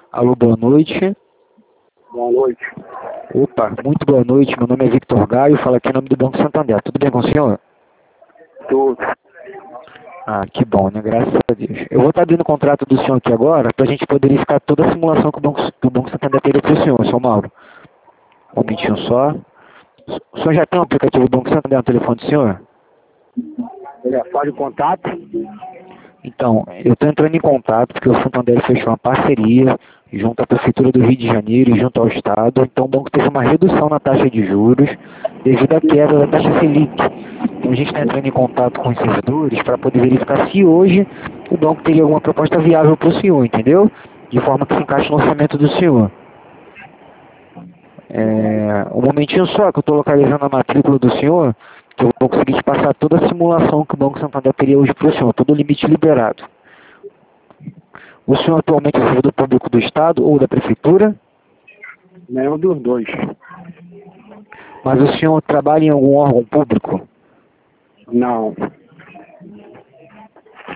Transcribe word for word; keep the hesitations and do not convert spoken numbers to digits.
Alô, boa noite. Boa noite. Opa, muito boa noite. Meu nome é Victor Gaio, falo aqui em nome do Banco Santander. Tudo bem com o senhor? Tudo. Ah, que bom, né? Graças a Deus. Eu vou estar abrindo o contrato do senhor aqui agora para a gente poder verificar toda a simulação que o Banco, que o Banco Santander teria para o senhor, senhor Mauro. Um momentinho só. O senhor já tem o aplicativo do Banco Santander no telefone do senhor? Já faz o contato? Então, eu estou entrando em contato porque o Santander fechou uma parceria junto à Prefeitura do Rio de Janeiro e junto ao Estado. Então, o banco teve uma redução na taxa de juros devido à queda da taxa Selic. Então, a gente está entrando em contato com os servidores para poder verificar se hoje o banco teria alguma proposta viável para o senhor, entendeu? De forma que se encaixe no orçamento do senhor. É, um momentinho só que eu estou localizando a matrícula do senhor, que eu vou conseguir te passar toda a simulação que o Banco Santander teria hoje para o senhor, todo o limite liberado. O senhor atualmente é servidor público do Estado ou da Prefeitura? Nenhum dos dois. Mas o senhor trabalha em algum órgão público? Não.